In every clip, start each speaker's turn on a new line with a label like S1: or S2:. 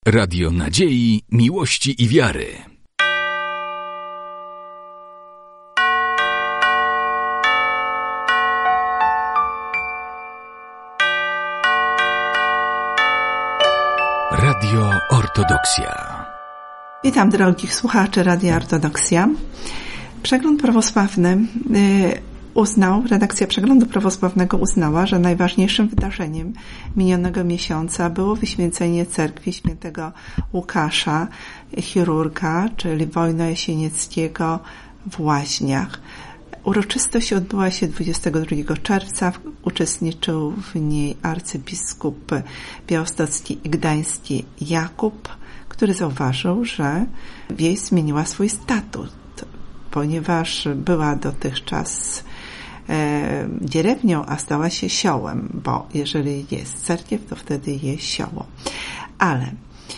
S1: Radio Nadziei, Miłości i Wiary. Radio Ortodoksja.
S2: Witam drogich słuchaczy Radia Ortodoksja. Przegląd prawosławny redakcja Przeglądu Prawosławnego uznała, że najważniejszym wydarzeniem minionego miesiąca było wyświęcenie cerkwi świętego Łukasza, chirurga, czyli Wojno-Jasienieckiego w Łaźniach. Uroczystość odbyła się 22 czerwca. Uczestniczył w niej arcybiskup białostocki i gdański Jakub, który zauważył, że wieś zmieniła swój statut, ponieważ była dotychczas dzierewnią, a stała się siołem, bo jeżeli jest cerkiew, to wtedy jest sioło. Ale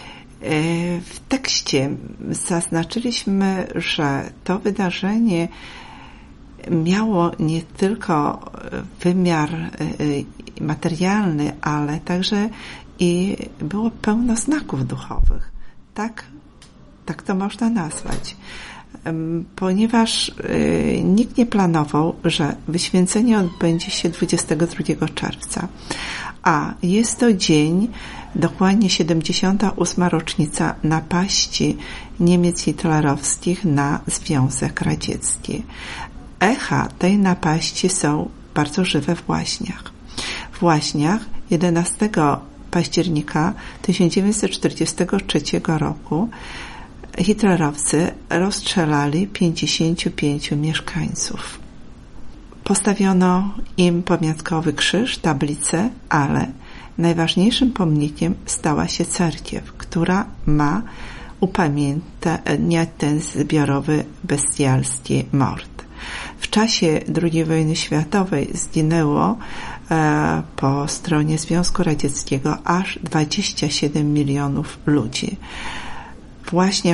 S2: w tekście zaznaczyliśmy, że to wydarzenie miało nie tylko wymiar materialny, ale także i było pełno znaków duchowych. Tak to można nazwać. Ponieważ nikt nie planował, że wyświęcenie odbędzie się 22 czerwca, a jest to dzień, dokładnie 78. rocznica napaści Niemiec hitlerowskich na Związek Radziecki. Echa tej napaści są bardzo żywe w Łaźniach. W Łaźniach 11 października 1943 roku hitlerowcy rozstrzelali 55 mieszkańców. Postawiono im pamiątkowy krzyż, tablicę, ale najważniejszym pomnikiem stała się cerkiew, która ma upamiętniać ten zbiorowy, bestialski mord. W czasie II wojny światowej zginęło po stronie Związku Radzieckiego aż 27 milionów ludzi. Właśnie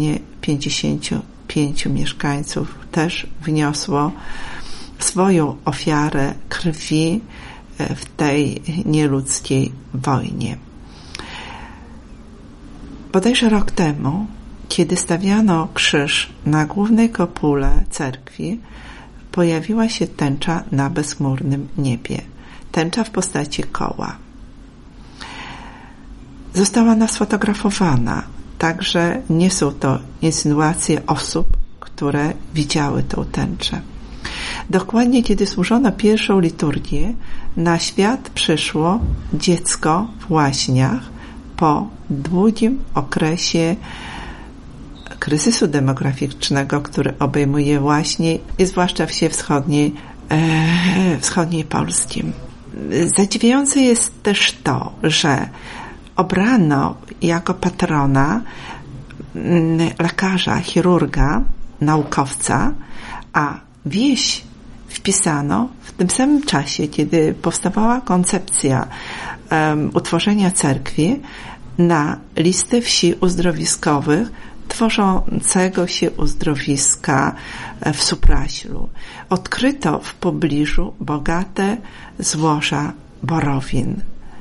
S2: 55 mieszkańców też wniosło swoją ofiarę krwi w tej nieludzkiej wojnie. Bodajże rok temu, kiedy stawiano krzyż na głównej kopule cerkwi, pojawiła się tęcza na bezchmurnym niebie. Tęcza w postaci koła. Została ona sfotografowana. Także nie są to insynuacje osób, które widziały tę tęczę. Dokładnie kiedy służono pierwszą liturgię, na świat przyszło dziecko w Łaźniach po długim okresie kryzysu demograficznego, który obejmuje Łaźnie i zwłaszcza wsie wschodniej Polski. Zadziwiające jest też to, że obrano jako patrona lekarza, chirurga, naukowca, a wieś wpisano w tym samym czasie, kiedy powstawała koncepcja utworzenia cerkwi, na listę wsi uzdrowiskowych tworzącego się uzdrowiska w Supraślu. Odkryto w pobliżu bogate złoża borowin.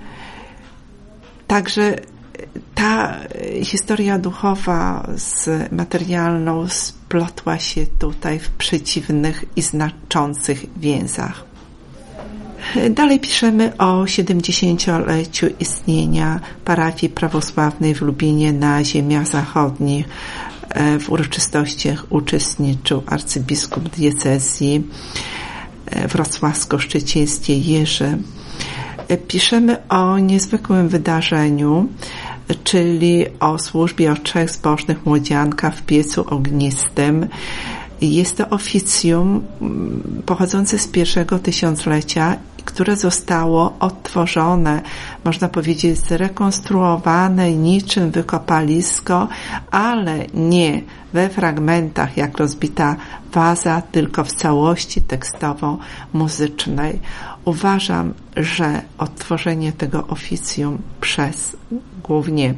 S2: Także ta historia duchowa z materialną splotła się tutaj w przeciwnych i znaczących więzach. Dalej piszemy o 70-leciu istnienia parafii prawosławnej w Lubinie na ziemiach zachodnich. W uroczystościach uczestniczył arcybiskup diecezji wrocławsko-szczecińskiej Jerzy. Piszemy o niezwykłym wydarzeniu, czyli o służbie o 3 zbożnych młodziankach w piecu ognistym. Jest to oficjum pochodzące z pierwszego tysiąclecia, które zostało odtworzone, można powiedzieć zrekonstruowane niczym wykopalisko, ale nie we fragmentach jak rozbita waza, tylko w całości tekstowo-muzycznej. Uważam, że odtworzenie tego oficjum przez głównie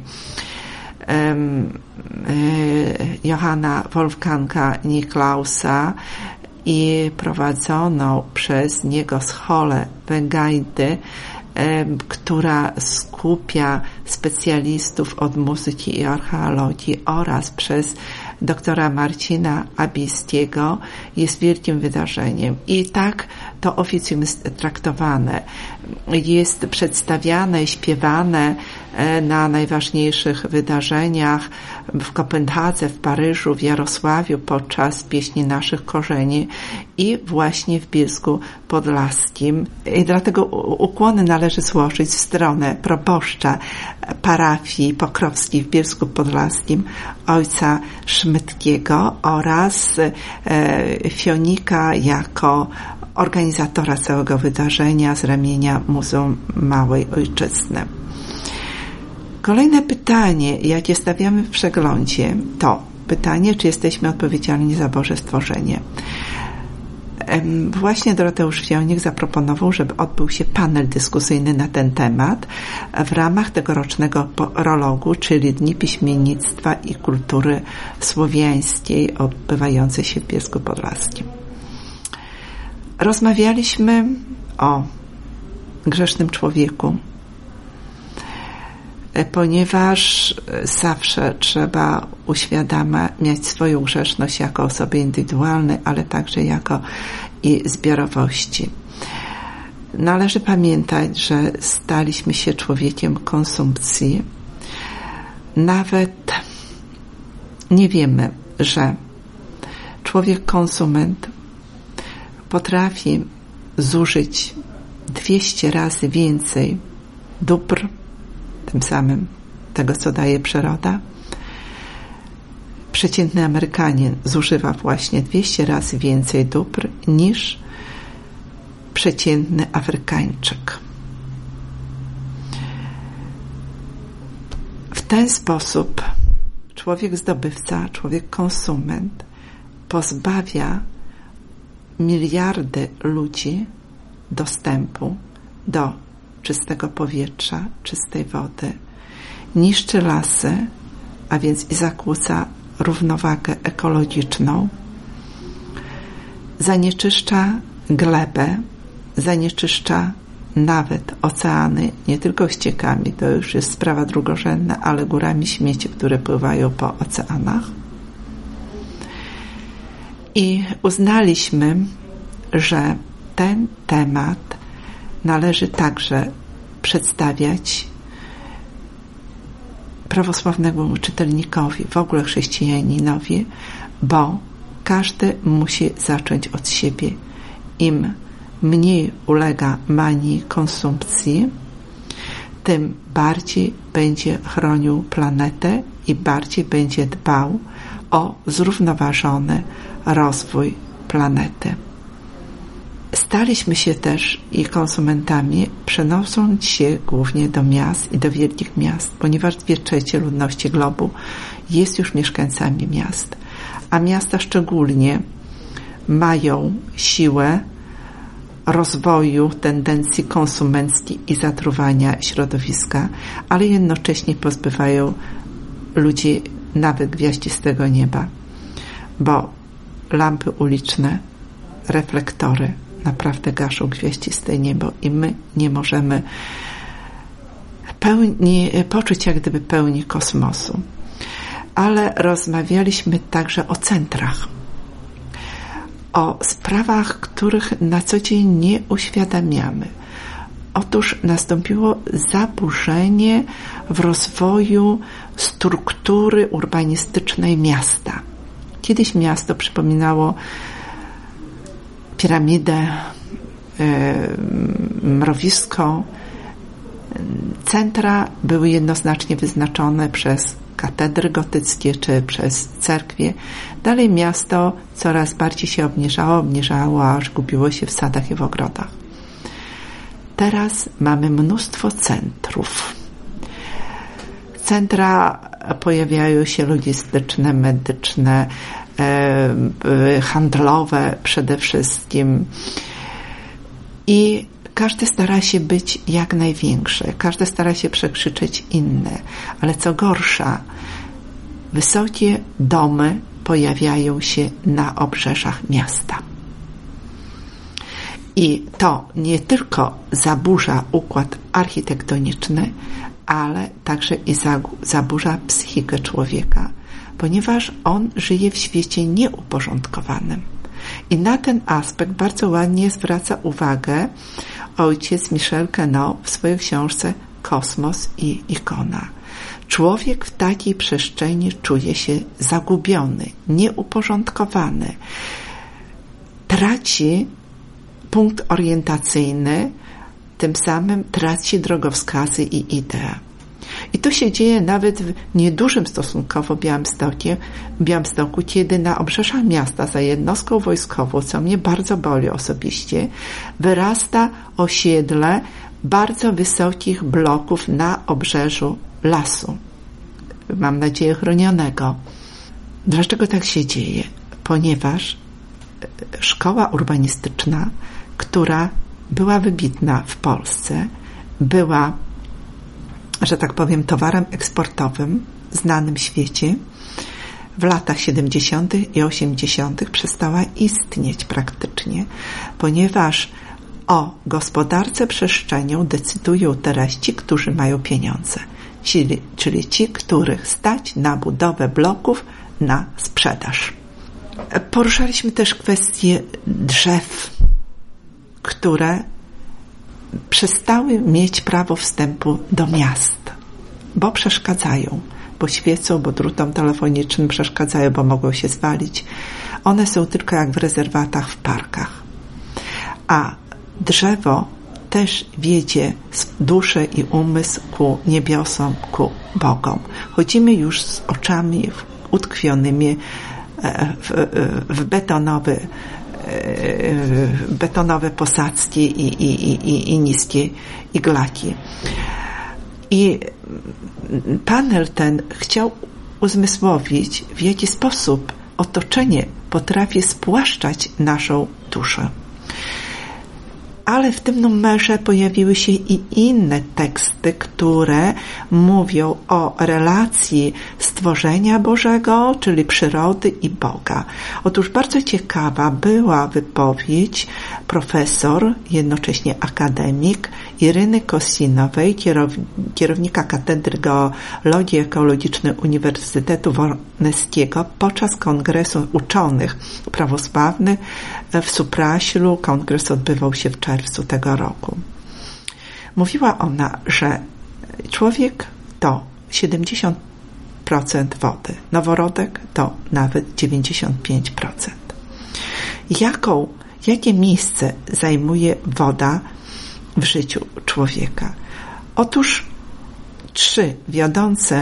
S2: Johanna Wolfganga Niklausa i prowadzoną przez niego scholę Węgajdy która skupia specjalistów od muzyki i archeologii, oraz przez doktora Marcina Abistiego jest wielkim wydarzeniem. I tak to oficjum jest traktowane. Jest przedstawiane, śpiewane na najważniejszych wydarzeniach w Kopenhadze, w Paryżu, w Jarosławiu podczas Pieśni Naszych Korzeni i właśnie w Bielsku Podlaskim. I dlatego ukłony należy złożyć w stronę proboszcza parafii Pokrowskiej w Bielsku Podlaskim, ojca Szmytkiego, oraz Fionika jako organizatora całego wydarzenia z ramienia Muzeum Małej Ojczyzny. Kolejne pytanie, jakie stawiamy w przeglądzie, to pytanie, czy jesteśmy odpowiedzialni za Boże stworzenie. Właśnie Doroteusz Fionik zaproponował, żeby odbył się panel dyskusyjny na ten temat w ramach tegorocznego prologu, czyli Dni Piśmiennictwa i Kultury Słowiańskiej, odbywającej się w Bielsku Podlaskim. Rozmawialiśmy o grzesznym człowieku, ponieważ zawsze trzeba uświadamiać swoją grzeszność jako osoby indywidualnej, ale także jako i zbiorowości. Należy pamiętać, że staliśmy się człowiekiem konsumpcji. Nawet nie wiemy, że człowiek konsument potrafi zużyć 200 razy więcej dóbr, tym samym tego, co daje przyroda. Przeciętny Amerykanin zużywa właśnie 200 razy więcej dóbr niż przeciętny Afrykańczyk. W ten sposób człowiek zdobywca, człowiek konsument pozbawia miliardy ludzi dostępu do czystego powietrza, czystej wody, niszczy lasy, a więc i zakłóca równowagę ekologiczną, zanieczyszcza glebę, zanieczyszcza nawet oceany, nie tylko ściekami, to już jest sprawa drugorzędna, ale górami śmieci, które pływają po oceanach. I uznaliśmy, że ten temat należy także przedstawiać prawosławnemu czytelnikowi, w ogóle chrześcijaninowi, bo każdy musi zacząć od siebie. Im mniej ulega manii konsumpcji, tym bardziej będzie chronił planetę i bardziej będzie dbał o zrównoważony rozwój planety. Staliśmy się też i konsumentami, przenosząc się głównie do miast i do wielkich miast, ponieważ 2/3 ludności globu jest już mieszkańcami miast, a miasta szczególnie mają siłę rozwoju tendencji konsumenckich i zatruwania środowiska, ale jednocześnie pozbywają ludzi nawet gwiaździstego nieba, bo lampy uliczne, reflektory naprawdę gaszą gwiaździste niebo i my nie możemy poczuć jak gdyby pełni kosmosu. Ale rozmawialiśmy także o centrach, o sprawach, których na co dzień nie uświadamiamy. Otóż nastąpiło zaburzenie w rozwoju struktury urbanistycznej miasta. Kiedyś miasto przypominało piramidę, mrowisko. Centra były jednoznacznie wyznaczone przez katedry gotyckie czy przez cerkwie. Dalej miasto coraz bardziej się obniżało, aż gubiło się w sadach i w ogrodach. Teraz mamy mnóstwo centrów. Centra pojawiają się logistyczne, medyczne, handlowe przede wszystkim i każdy stara się być jak największy, każdy stara się przekrzyczeć inne, ale co gorsza, wysokie domy pojawiają się na obrzeżach miasta. I to nie tylko zaburza układ architektoniczny, ale także i zaburza psychikę człowieka, ponieważ on żyje w świecie nieuporządkowanym. I na ten aspekt bardzo ładnie zwraca uwagę ojciec Michel Queneau w swojej książce Kosmos i ikona. Człowiek w takiej przestrzeni czuje się zagubiony, nieuporządkowany. Traci punkt orientacyjny, tym samym traci drogowskazy i idee. I to się dzieje nawet w niedużym stosunkowo Białymstoku, kiedy na obrzeżach miasta za jednostką wojskową, co mnie bardzo boli osobiście, wyrasta osiedle bardzo wysokich bloków na obrzeżu lasu. Mam nadzieję chronionego. Dlaczego tak się dzieje? Ponieważ szkoła urbanistyczna, która była wybitna w Polsce, była, że tak powiem, towarem eksportowym znanym w świecie, w latach 70. i 80. przestała istnieć praktycznie, ponieważ o gospodarce przestrzenią decydują teraz ci, którzy mają pieniądze, czyli ci, których stać na budowę bloków na sprzedaż. Poruszaliśmy też kwestię drzew, które przestały mieć prawo wstępu do miast, bo przeszkadzają, bo świecą, bo drutom telefonicznym przeszkadzają, bo mogą się zwalić. One są tylko jak w rezerwatach, w parkach. A drzewo też wiedzie duszę i umysł ku niebiosom, ku Bogom. Chodzimy już z oczami utkwionymi w betonowe posadzki i niskie iglaki. I panel ten chciał uzmysłowić, w jaki sposób otoczenie potrafi spłaszczać naszą duszę. Ale w tym numerze pojawiły się i inne teksty, które mówią o relacji stworzenia Bożego, czyli przyrody i Boga. Otóż bardzo ciekawa była wypowiedź profesor, jednocześnie akademik Iryny Kosinowej, kierownika Katedry Geologii Ekologicznej Uniwersytetu Wroneckiego podczas Kongresu Uczonych Prawosławnych w Supraślu. Kongres odbywał się w czerwcu tego roku. Mówiła ona, że człowiek to 70% wody, noworodek to nawet 95%. Jakie miejsce zajmuje woda w życiu człowieka? Otóż 3 wiodące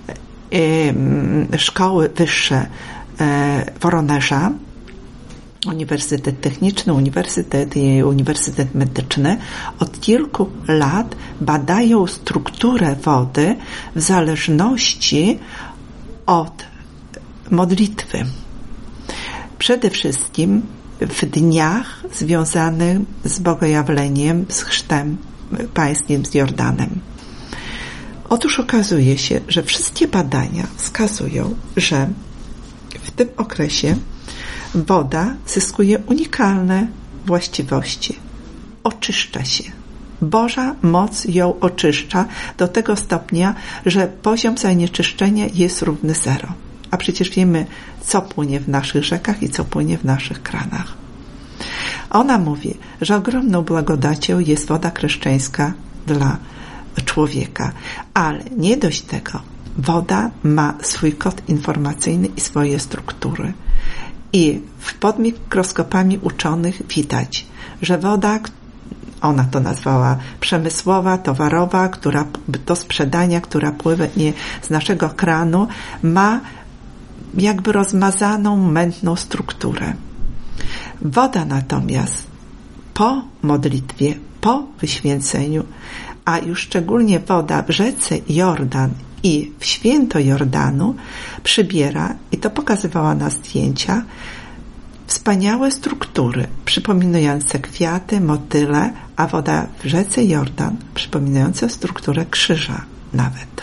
S2: szkoły wyższe Woronerza, Uniwersytet Techniczny, Uniwersytet Medyczny, od kilku lat badają strukturę wody w zależności od modlitwy. Przede wszystkim w dniach związanych z bogojawleniem, z chrztem pańskim, z Jordanem. Otóż okazuje się, że wszystkie badania wskazują, że w tym okresie woda zyskuje unikalne właściwości. Oczyszcza się. Boża moc ją oczyszcza do tego stopnia, że poziom zanieczyszczenia jest równy 0. A przecież wiemy, co płynie w naszych rzekach i co płynie w naszych kranach. Ona mówi, że ogromną blagodacią jest woda chrześcijańska dla człowieka. Ale nie dość tego. Woda ma swój kod informacyjny i swoje struktury. I pod mikroskopami uczonych widać, że woda, ona to nazwała przemysłowa, towarowa, która do sprzedania, która płynie z naszego kranu, ma jakby rozmazaną, mętną strukturę. Woda natomiast po modlitwie, po wyświęceniu, a już szczególnie woda w rzece Jordan i w święto Jordanu przybiera, i to pokazywała na zdjęciach, wspaniałe struktury przypominające kwiaty, motyle, a woda w rzece Jordan przypominająca strukturę krzyża nawet.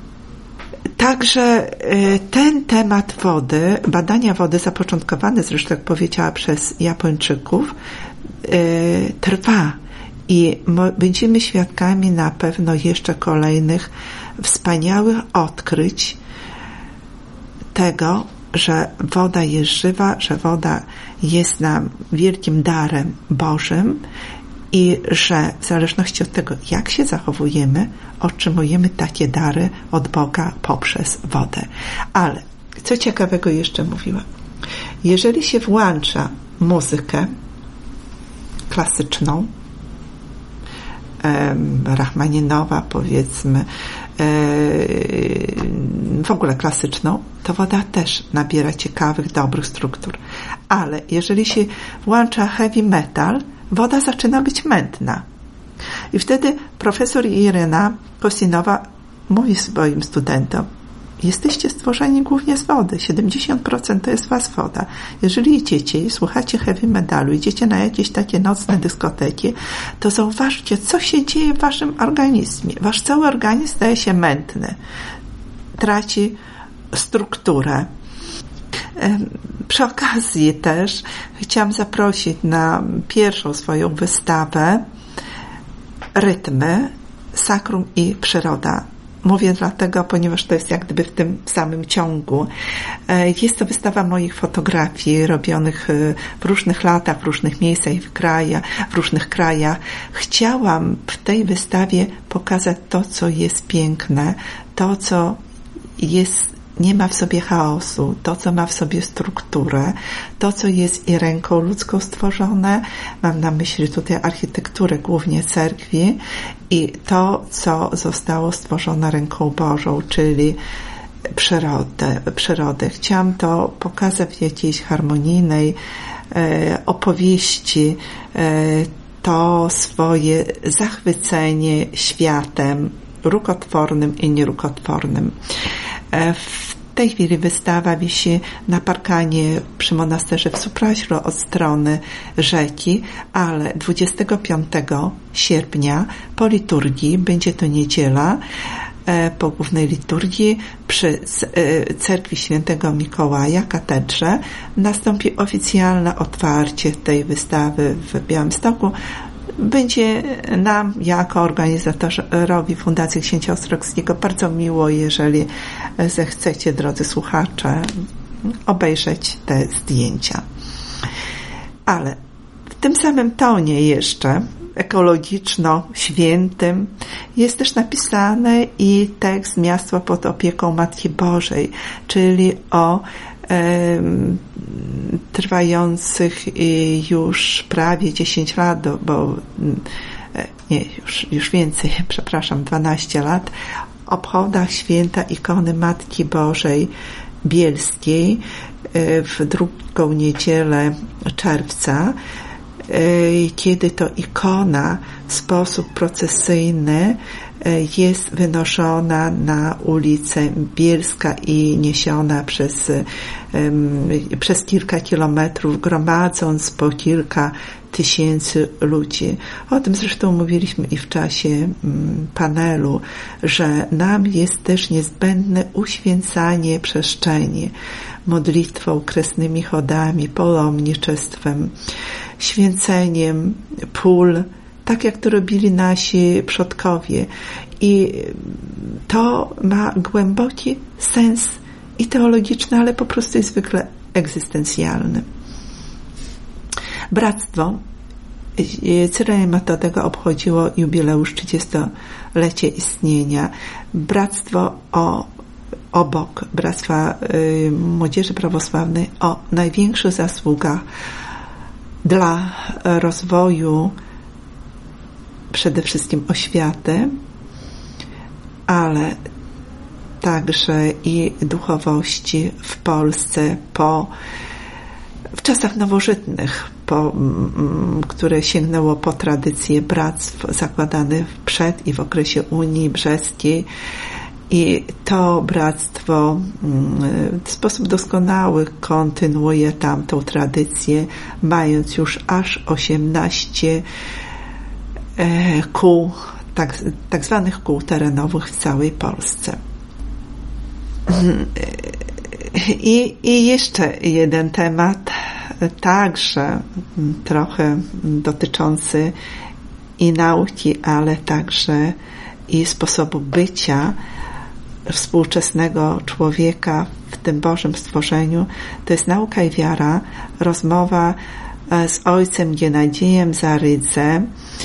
S2: Także ten temat wody, badania wody zapoczątkowane zresztą, jak powiedziała, przez Japończyków, trwa i będziemy świadkami na pewno jeszcze kolejnych wspaniałych odkryć tego, że woda jest żywa, że woda jest nam wielkim darem Bożym i że w zależności od tego, jak się zachowujemy, otrzymujemy takie dary od Boga poprzez wodę. Ale co ciekawego jeszcze mówiłam? Jeżeli się włącza muzykę klasyczną, Rachmaninowa, powiedzmy, w ogóle klasyczną, to woda też nabiera ciekawych, dobrych struktur. Ale jeżeli się włącza heavy metal, woda zaczyna być mętna. I wtedy profesor Irena Kosinowa mówi swoim studentom: jesteście stworzeni głównie z wody, 70% to jest was woda. Jeżeli idziecie i słuchacie heavy metalu, idziecie na jakieś takie nocne dyskoteki, to zauważcie, co się dzieje w waszym organizmie. Wasz cały organizm staje się mętny, traci strukturę. Przy okazji też chciałam zaprosić na pierwszą swoją wystawę Rytmy, Sakrum i Przyroda. Mówię dlatego, ponieważ to jest jak gdyby w tym samym ciągu. Jest to wystawa moich fotografii robionych w różnych latach, w różnych miejscach i w różnych krajach. Chciałam w tej wystawie pokazać to, co jest piękne, to, co nie ma w sobie chaosu, to, co ma w sobie strukturę, to, co jest i ręką ludzką stworzone. Mam na myśli tutaj architekturę, głównie cerkwi, i to, co zostało stworzone ręką Bożą, czyli przyrodę. Chciałam to pokazać w jakiejś harmonijnej opowieści, to swoje zachwycenie światem rukotwornym i nierukotwornym. W tej chwili wystawa wisi na parkanie przy monasterze w Supraślu od strony rzeki, ale 25 sierpnia po liturgii, będzie to niedziela, po głównej liturgii przy cerkwi Świętego Mikołaja, katedrze, nastąpi oficjalne otwarcie tej wystawy w Białymstoku. Będzie nam, jako organizatorowi Fundacji Księcia Ostrogskiego, bardzo miło, jeżeli zechcecie, drodzy słuchacze, obejrzeć te zdjęcia. Ale w tym samym tonie jeszcze ekologiczno-świętym jest też napisany i tekst Miasto pod opieką Matki Bożej, czyli o trwających już prawie 10 lat, bo nie, już więcej, 12 lat, obchodach święta ikony Matki Bożej Bielskiej w drugą niedzielę czerwca, kiedy to ikona w sposób procesyjny jest wynoszona na ulicę Bielska i niesiona przez kilka kilometrów, gromadząc po kilka tysięcy ludzi. O tym zresztą mówiliśmy i w czasie panelu, że nam jest też niezbędne uświęcanie przestrzeni modlitwą, kresnymi chodami, pałomniczestwem, święceniem pól, tak jak to robili nasi przodkowie. I to ma głęboki sens i teologiczny, ale po prostu jest zwykle egzystencjalny. Bractwo Cyrila i Metodego obchodziło jubileusz 30-lecie istnienia. Bractwo obok Bractwa Młodzieży Prawosławnej o największych zasługach dla rozwoju przede wszystkim oświaty, ale także i duchowości w Polsce w czasach nowożytnych, które sięgnęło po tradycje bractw zakładanych przed i w okresie Unii Brzeskiej. I to bractwo w sposób doskonały kontynuuje tamtą tradycję, mając już aż 18 kół, tak zwanych kół terenowych w całej Polsce. I jeszcze jeden temat także trochę dotyczący i nauki, ale także i sposobu bycia współczesnego człowieka w tym Bożym stworzeniu. To jest Nauka i wiara, rozmowa z ojcem Genadziejem Zarydzę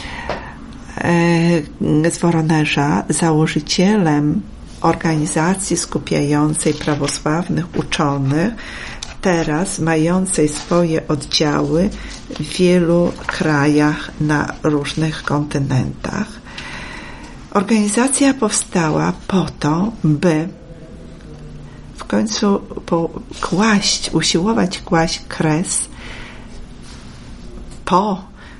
S2: z Woronerza, założycielem organizacji skupiającej prawosławnych uczonych, teraz mającej swoje oddziały w wielu krajach na różnych kontynentach. Organizacja powstała po to, by w końcu usiłować kłaść kres po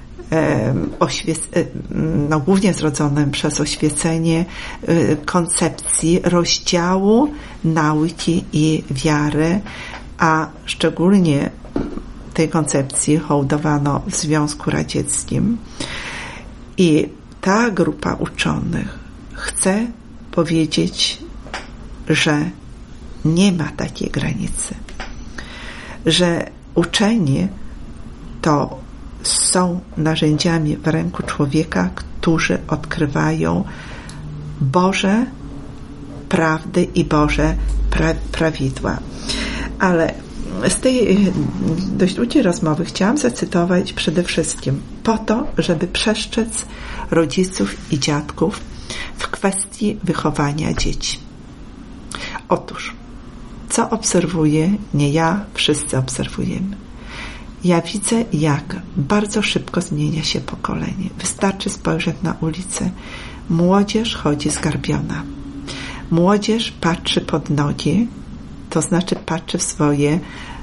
S2: głównie zrodzonym przez oświecenie koncepcji rozdziału nauki i wiary, a szczególnie tej koncepcji hołdowano w Związku Radzieckim. I ta grupa uczonych chce powiedzieć, że nie ma takiej granicy, że uczeni to są narzędziami w ręku człowieka, którzy odkrywają Boże prawdy i Boże prawidła. Ale z tej dość długiej rozmowy chciałam zacytować przede wszystkim po to, żeby przestrzec rodziców i dziadków w kwestii wychowania dzieci. Otóż, co obserwuję, nie ja, wszyscy obserwujemy. Ja widzę, jak bardzo szybko zmienia się pokolenie. Wystarczy spojrzeć na ulicę. Młodzież chodzi zgarbiona. Młodzież patrzy pod nogi, to znaczy patrzy w swoje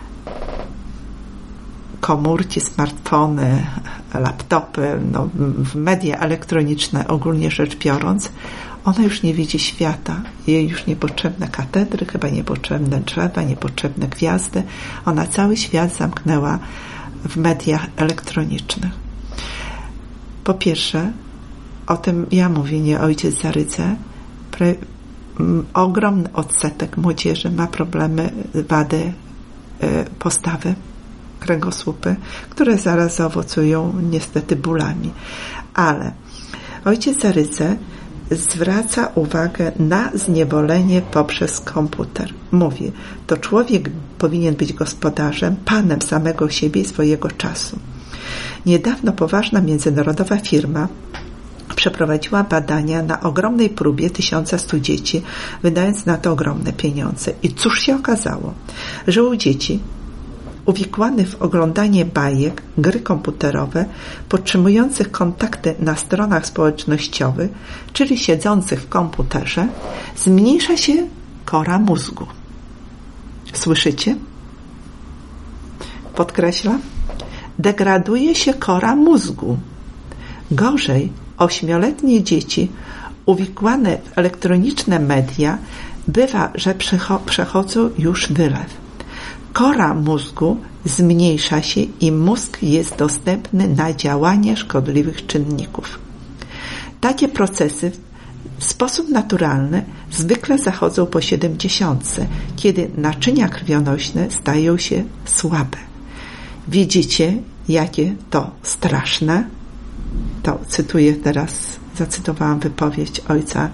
S2: komórki, smartfony, laptopy, w media elektroniczne ogólnie rzecz biorąc. Ona już nie widzi świata. Jej już niepotrzebne katedry, chyba niepotrzebne drzewa, niepotrzebne gwiazdy. Ona cały świat zamknęła w mediach elektronicznych. Po pierwsze, o tym ja mówię, nie ojciec Zarydze, ogromny odsetek młodzieży ma problemy, wady postawy, kręgosłupy, które zaraz zaowocują niestety bólami. Ale ojciec Zarydze zwraca uwagę na zniewolenie poprzez komputer. Mówi, to człowiek powinien być gospodarzem, panem samego siebie i swojego czasu. Niedawno poważna międzynarodowa firma przeprowadziła badania na ogromnej próbie 1100 dzieci, wydając na to ogromne pieniądze. I cóż się okazało? Że u dzieci uwikłanych w oglądanie bajek, gry komputerowe, podtrzymujących kontakty na stronach społecznościowych, czyli siedzących w komputerze, zmniejsza się kora mózgu. Słyszycie? Podkreślam. Degraduje się kora mózgu. Gorzej, 8-letnie dzieci uwikłane w elektroniczne media bywa, że przechodzą już wylew. Kora mózgu zmniejsza się i mózg jest dostępny na działanie szkodliwych czynników. Takie procesy w sposób naturalny zwykle zachodzą po 70, kiedy naczynia krwionośne stają się słabe. Widzicie, jakie to straszne? To cytuję teraz, zacytowałam wypowiedź ojca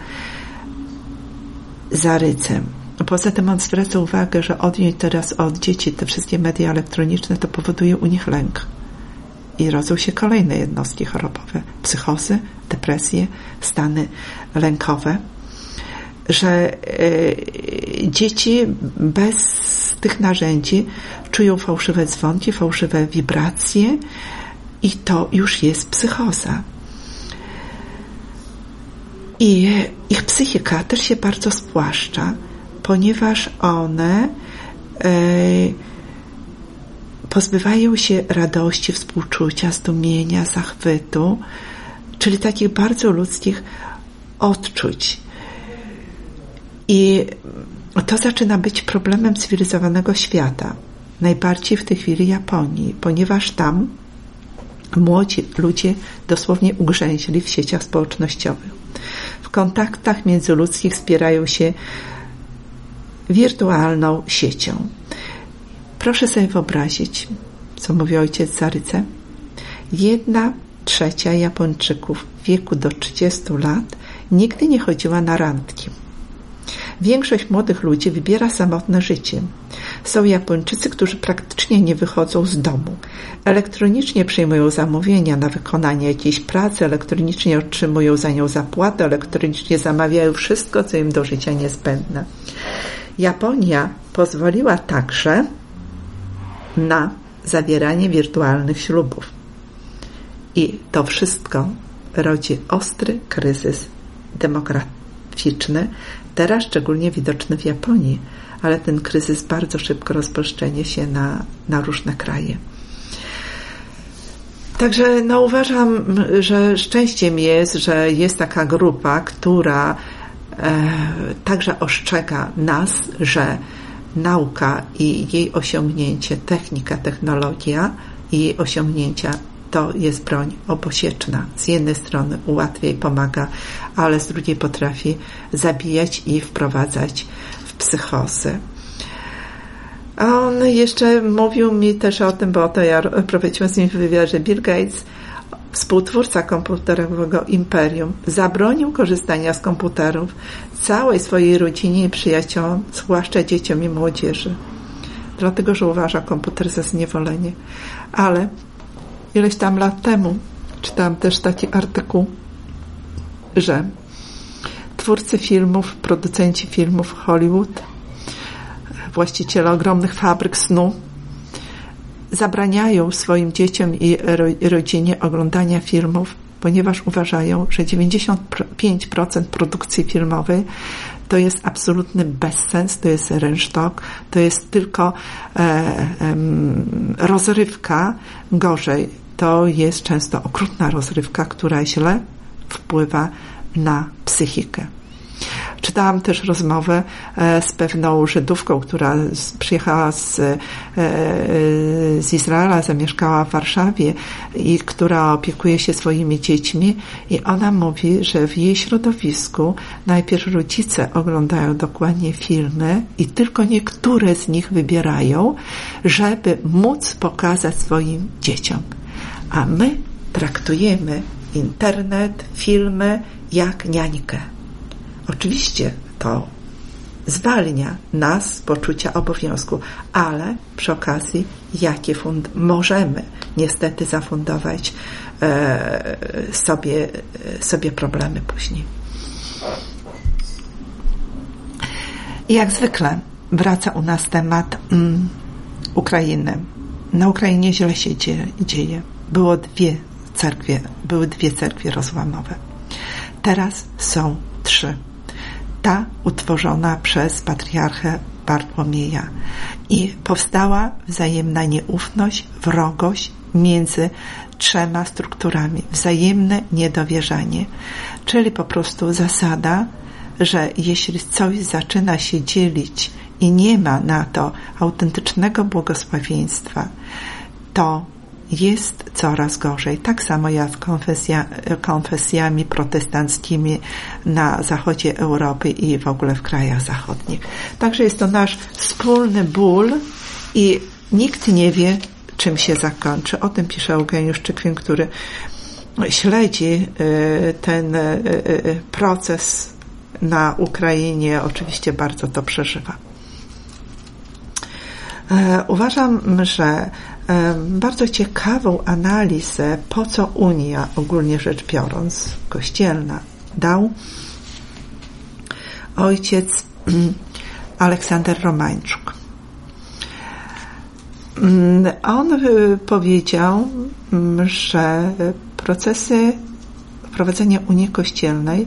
S2: Zarydze. Poza tym on zwraca uwagę, że odjąć teraz od dzieci te wszystkie media elektroniczne, to powoduje u nich lęk. I rodzą się kolejne jednostki chorobowe. Psychozy, depresje, stany lękowe. Że dzieci bez tych narzędzi czują fałszywe dzwonki, fałszywe wibracje i to już jest psychoza. I ich psychika też się bardzo spłaszcza, ponieważ one pozbywają się radości, współczucia, zdumienia, zachwytu, czyli takich bardzo ludzkich odczuć. I to zaczyna być problemem cywilizowanego świata. Najbardziej w tej chwili Japonii, ponieważ tam młodzi ludzie dosłownie ugrzęźli w sieciach społecznościowych. W kontaktach międzyludzkich wspierają się wirtualną siecią. Proszę sobie wyobrazić, co mówi ojciec Zaryce, 1/3 Japończyków w wieku do 30 lat nigdy nie chodziła na randki. Większość młodych ludzi wybiera samotne życie. Są Japończycy, którzy praktycznie nie wychodzą z domu. Elektronicznie przyjmują zamówienia na wykonanie jakiejś pracy, elektronicznie otrzymują za nią zapłatę, elektronicznie zamawiają wszystko, co im do życia niezbędne. Japonia pozwoliła także na zawieranie wirtualnych ślubów. I to wszystko rodzi ostry kryzys demograficzny, teraz szczególnie widoczny w Japonii, ale ten kryzys bardzo szybko rozprzestrzeni się na różne kraje. Także uważam, że szczęściem jest, że jest taka grupa, która także ostrzega nas, że nauka i jej osiągnięcie, technika, technologia i jej osiągnięcia to jest broń obosieczna. Z jednej strony ułatwia i pomaga, ale z drugiej potrafi zabijać i wprowadzać w psychozę. A on jeszcze mówił mi też o tym, bo to ja prowadziłam z nim wywiad, że Bill Gates, współtwórca komputerowego imperium, zabronił korzystania z komputerów całej swojej rodzinie i przyjaciołom, zwłaszcza dzieciom i młodzieży. Dlatego, że uważa komputer za zniewolenie. Ale ileś tam lat temu czytałam też taki artykuł, że twórcy filmów, producenci filmów Hollywood, właściciele ogromnych fabryk snu zabraniają swoim dzieciom i rodzinie oglądania filmów, ponieważ uważają, że 95% produkcji filmowej to jest absolutny bezsens, to jest rynsztok, to jest tylko rozrywka, gorzej, to jest często okrutna rozrywka, która źle wpływa na psychikę. Czytałam też rozmowę z pewną Żydówką, która przyjechała z Izraela, zamieszkała w Warszawie i która opiekuje się swoimi dziećmi i ona mówi, że w jej środowisku najpierw rodzice oglądają dokładnie filmy i tylko niektóre z nich wybierają, żeby móc pokazać swoim dzieciom. A my traktujemy internet, filmy jak niańkę. Oczywiście to zwalnia nas z poczucia obowiązku, ale przy okazji jakie możemy niestety zafundować sobie problemy później. I jak zwykle wraca u nas temat Ukrainy. Na Ukrainie źle się dzieje. Były dwie cerkwie rozłamowe. Teraz są 3. Ta utworzona przez patriarchę Bartłomieja i powstała wzajemna nieufność, wrogość między 3 strukturami, wzajemne niedowierzanie, czyli po prostu zasada, że jeśli coś zaczyna się dzielić i nie ma na to autentycznego błogosławieństwa, to jest coraz gorzej. Tak samo jak konfesjami protestanckimi na zachodzie Europy i w ogóle w krajach zachodnich. Także jest to nasz wspólny ból i nikt nie wie, czym się zakończy. O tym pisze Eugeniusz Czykwin, który śledzi ten proces na Ukrainie. Oczywiście bardzo to przeżywa. Uważam, że bardzo ciekawą analizę, po co Unia, ogólnie rzecz biorąc, kościelna, dał ojciec Aleksander Romańczuk. On powiedział, że procesy wprowadzenia Unii Kościelnej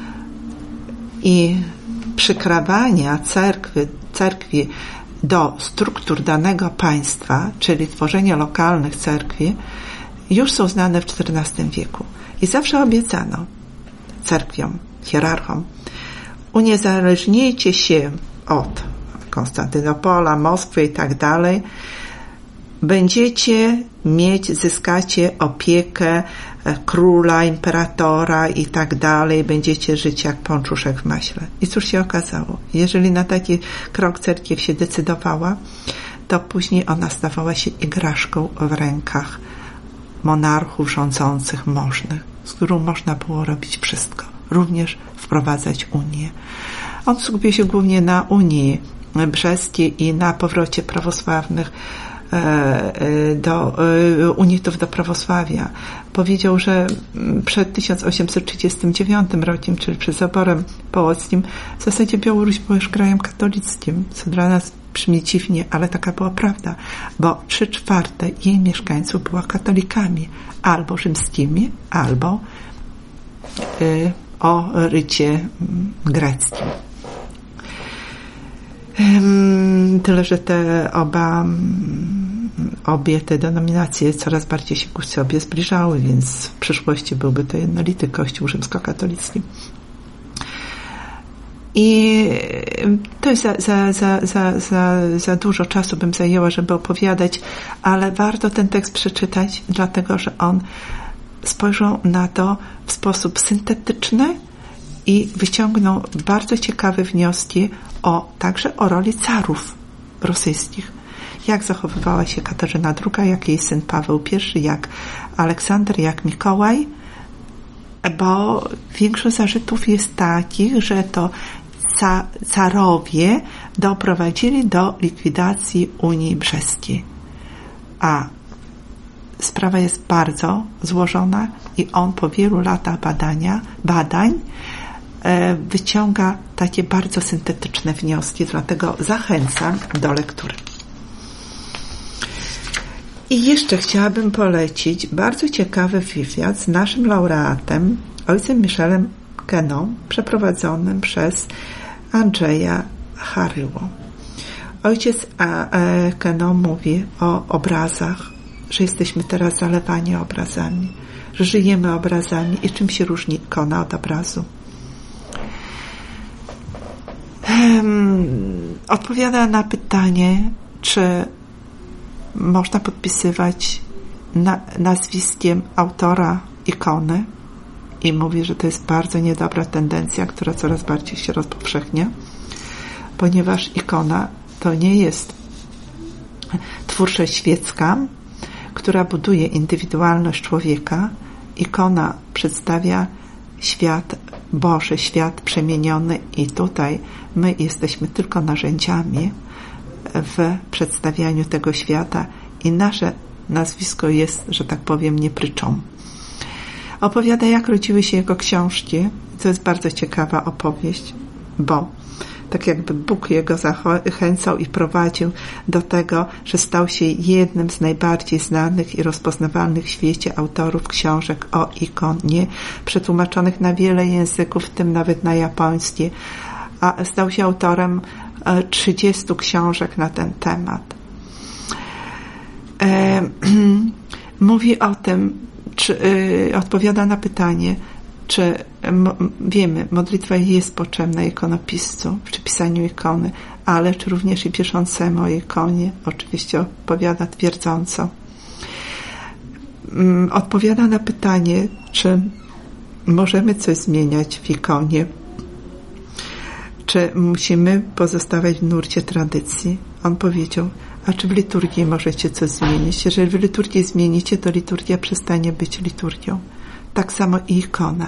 S2: i przykrawania cerkwi do struktur danego państwa, czyli tworzenia lokalnych cerkwi, już są znane w XIV wieku. I zawsze obiecano cerkwiom, hierarchom, uniezależnijcie się od Konstantynopola, Moskwy i tak dalej, zyskacie opiekę króla, imperatora i tak dalej, będziecie żyć jak pączuszek w maśle. I cóż się okazało? Jeżeli na taki krok cerkiew się decydowała, to później ona stawała się igraszką w rękach monarchów rządzących możnych, z którą można było robić wszystko, również wprowadzać Unię. On skupił się głównie na Unii Brzeskiej i na powrocie prawosławnych do unitów do prawosławia. Powiedział, że przed 1839 rokiem, czyli przed zaborem połockim, w zasadzie Białoruś była już krajem katolickim, co dla nas brzmi dziwnie, ale taka była prawda, bo 3/4 jej mieszkańców była katolikami, albo rzymskimi, albo o rycie greckim. Tyle, że obie te denominacje coraz bardziej się ku sobie zbliżały, więc w przyszłości byłby to jednolity Kościół rzymskokatolicki. I to jest za dużo czasu bym zajęła, żeby opowiadać, ale warto ten tekst przeczytać, dlatego że on spojrzał na to w sposób syntetyczny i wyciągnął bardzo ciekawe wnioski także o roli carów rosyjskich. Jak zachowywała się Katarzyna II, jak jej syn Paweł I, jak Aleksander, jak Mikołaj, bo większość zarzutów jest takich, że to carowie doprowadzili do likwidacji Unii Brzeskiej. A sprawa jest bardzo złożona i on po wielu latach badań wyciąga takie bardzo syntetyczne wnioski, dlatego zachęcam do lektury. I jeszcze chciałabym polecić bardzo ciekawy wywiad z naszym laureatem, ojcem Michelem Queneau, przeprowadzonym przez Andrzeja Haryło. Ojciec Queneau mówi o obrazach, że jesteśmy teraz zalewani obrazami, że żyjemy obrazami i czym się różni ikona od obrazu. Odpowiada na pytanie, czy można podpisywać nazwiskiem autora ikony i mówi, że to jest bardzo niedobra tendencja, która coraz bardziej się rozpowszechnia, ponieważ ikona to nie jest twórczość świecka, która buduje indywidualność człowieka. Ikona przedstawia świat Boży, świat przemieniony i tutaj my jesteśmy tylko narzędziami w przedstawianiu tego świata i nasze nazwisko jest, że tak powiem, nie pryczą. Opowiada, jak rodziły się jego książki. To jest bardzo ciekawa opowieść, bo tak jakby Bóg jego zachęcał i prowadził do tego, że stał się jednym z najbardziej znanych i rozpoznawalnych w świecie autorów książek o ikonie, przetłumaczonych na wiele języków, w tym nawet na japoński, a stał się autorem 30 książek na ten temat. Mówi o tym, odpowiada na pytanie, czy wiemy, modlitwa jest potrzebna ikonopiscu przy pisaniu ikony, ale czy również i wierzącemu o ikonie? Oczywiście odpowiada twierdząco. Odpowiada na pytanie, czy możemy coś zmieniać w ikonie, czy musimy pozostawać w nurcie tradycji. On powiedział, a czy w liturgii możecie coś zmienić? Jeżeli w liturgii zmienicie, to liturgia przestanie być liturgią. Tak samo i ikona.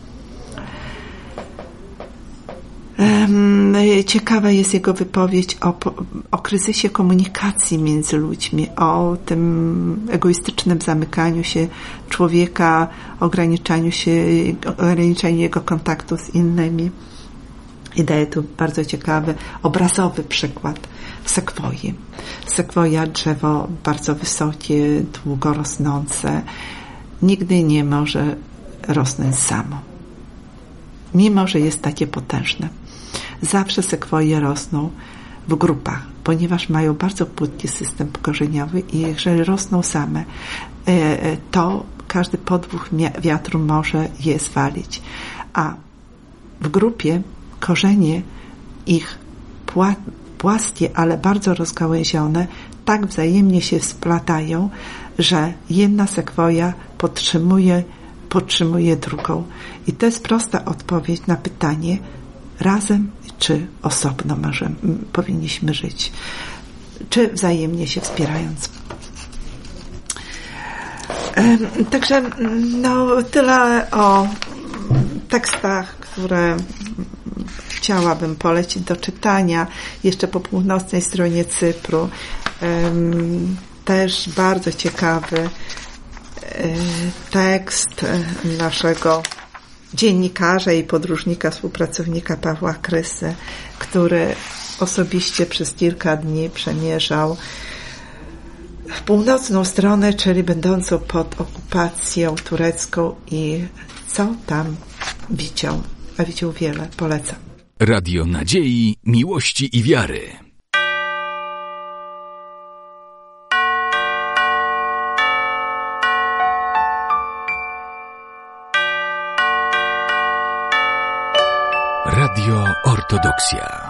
S2: Ciekawa jest jego wypowiedź o kryzysie komunikacji między ludźmi, o tym egoistycznym zamykaniu się człowieka, ograniczaniu jego kontaktu z innymi. I daje tu bardzo ciekawy, obrazowy przykład sekwoi. Sekwoja, drzewo bardzo wysokie, długo rosnące, nigdy nie może rosnąć samo. Mimo że jest takie potężne. Zawsze sekwoje rosną w grupach, ponieważ mają bardzo płytki system korzeniowy i jeżeli rosną same, to każdy podmuch wiatru może je zwalić. A w grupie korzenie ich płaskie, ale bardzo rozgałęzione, tak wzajemnie się splatają, że jedna sekwoja podtrzymuje drugą. I to jest prosta odpowiedź na pytanie, razem czy osobno powinniśmy żyć. czy wzajemnie się wspierając. Także tyle o tekstach, które chciałabym polecić do czytania. Jeszcze po północnej stronie Cypru też bardzo ciekawy tekst naszego dziennikarza i podróżnika, współpracownika Pawła Krysy, który osobiście przez kilka dni przemierzał w północną stronę, czyli będącą pod okupacją turecką i co tam widział, a widział wiele. Polecam.
S1: Radio Nadziei, Miłości i Wiary. Radio Ortodoksja.